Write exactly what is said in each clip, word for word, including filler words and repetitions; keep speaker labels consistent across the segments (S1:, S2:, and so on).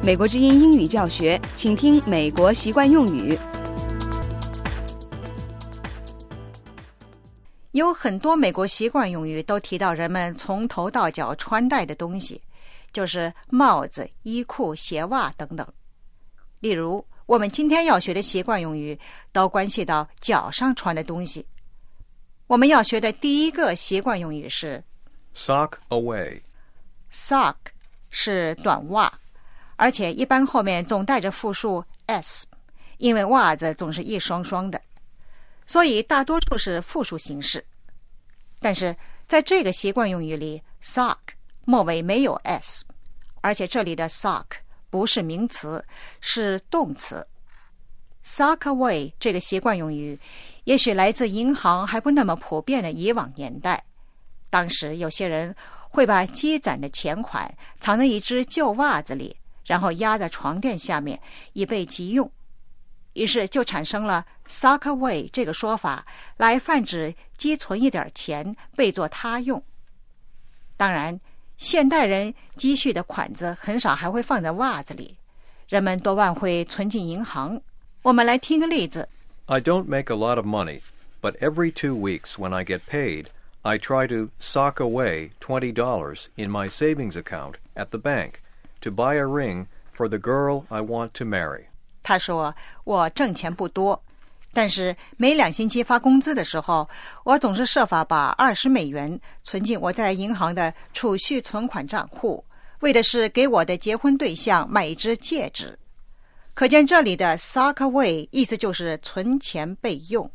S1: 美国之音英语教学，请听美国习惯用语。
S2: 有很多美国习惯用语都提到人们从头到脚穿戴的东西，就是帽子、衣裤、鞋袜等等。例如，我们今天要学的习惯用语都关系到脚上穿的东西。我们要学的第一个习惯用语是
S3: Sock away.
S2: Sock 是短袜，而且一般后面总带着复数 s， 因为袜子总是一双双的，所以大多数是复数形式。但是在这个习惯用语里 sock 末尾没有 s， 而且这里的 sock 不是名词，是动词。 sock away 这个习惯用语也许来自银行还不那么普遍的以往年代，当时有些人会把积攒的钱款藏在一只旧袜子里，然后压在床垫下面以备急用，于是就产生了 sock away 这个说法，来泛指积存一点钱备作他用。当然，现代人积蓄的款子很少还会放在袜子里，人们多半会存进银行。我们来听个例子。
S3: I don't make a lot of money, but every two weeks when I get paid, I try to sock away twenty dollars in my savings account at the bank to buy a ring for the girl I want to marry.
S2: 他说，我挣钱不多，但是每两星期发工资的时候，我总是设法把二十美元存进我在银行的储蓄存款账户，为的是给我的结婚对象买一只戒指。可见这里的 sock away 意思就是存钱备用。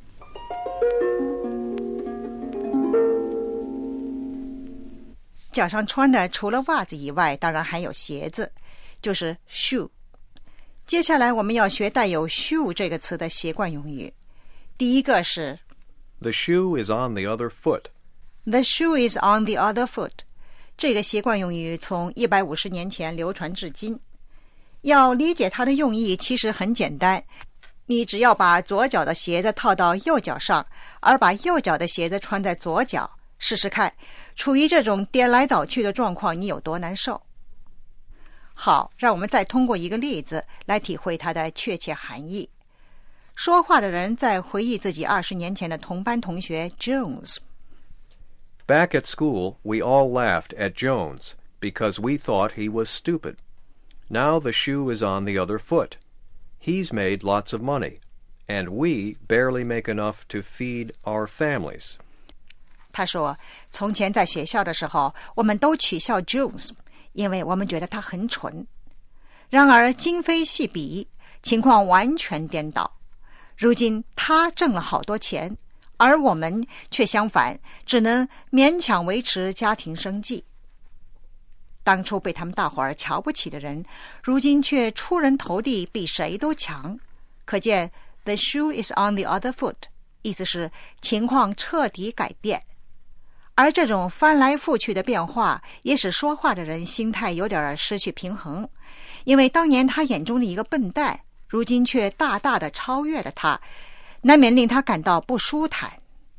S2: 脚上穿的除了袜子以外，当然还有鞋子，就是 shoe。 接下来我们要学带有 shoe 这个词的习惯用语。第一个是
S3: The shoe is on the other foot.
S2: The shoe is on the other foot。 这个习惯用语从一百五十年前流传至今。要理解它的用意其实很简单，你只要把左脚的鞋子套到右脚上，而把右脚的鞋子穿在左脚，试试看，处于这种颠来倒去的状况，你有多难受。好，让我们再通过一个例子来体会它的确切含义。说话的人在回忆自己二十年前的同班同学 Jones。
S3: Back at school, we all laughed at Jones because we thought he was stupid. Now the shoe is on the other foot. He's made lots of money, and we barely make enough to feed our families.
S2: 他说，从前在学校的时候，我们都取笑 Jones， 因为我们觉得他很蠢。然而今非昔比，情况完全颠倒。如今他挣了好多钱，而我们却相反，只能勉强维持家庭生计。当初被他们大伙儿瞧不起的人，如今却出人头地，比谁都强。可见 The shoe is on the other foot， 意思是情况彻底改变。而这种翻来覆去的变化，也使说话的人心态有点失去平衡，因为当年他眼中的一个笨蛋，如今却大大的超越了他，难免令他感到不舒坦。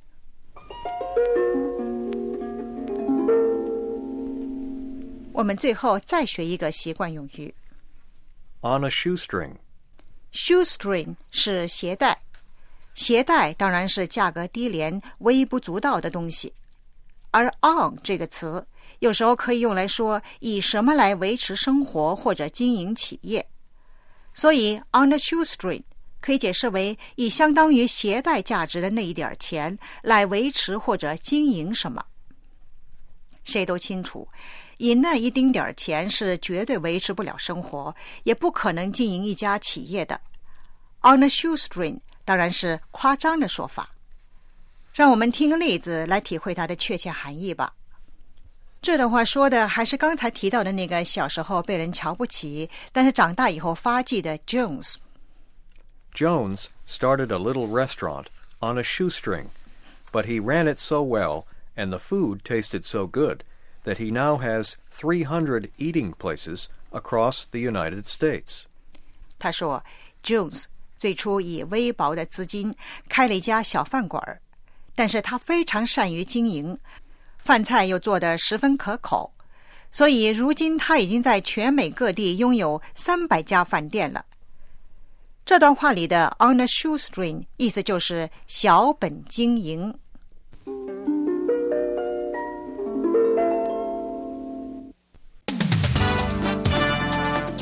S2: 我们最后再学一个习惯用语
S3: On a shoestring.
S2: Shoestring 是鞋带，鞋带当然是价格低廉、微不足道的东西。而 on 这个词有时候可以用来说以什么来维持生活或者经营企业，所以 on a shoestring 可以解释为以相当于鞋带价值的那一点钱来维持或者经营什么。谁都清楚，以那一丁点钱是绝对维持不了生活，也不可能经营一家企业的。On a shoestring 当然是夸张的说法。让我们听个例子来体会它的确切含义吧。这段话说的还是刚才提到的那个小时候被人瞧不起，但是长大以后发迹的 Jones。
S3: Jones started a little restaurant on a shoestring, but he ran it so well and the food tasted so good that he now has three hundred eating places across the United States.
S2: 他说 Jones 最初以微薄的资金开了一家小饭馆，但是他非常善于经营，饭菜又做得十分可口， 所以如今他已经在全美各地拥有三百家饭店了。这段话里的 on a shoestring 意思就是小本经营。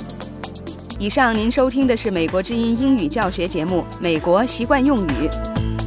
S1: 以上您收听的是美国之音英语教学节目《美国习惯用语》。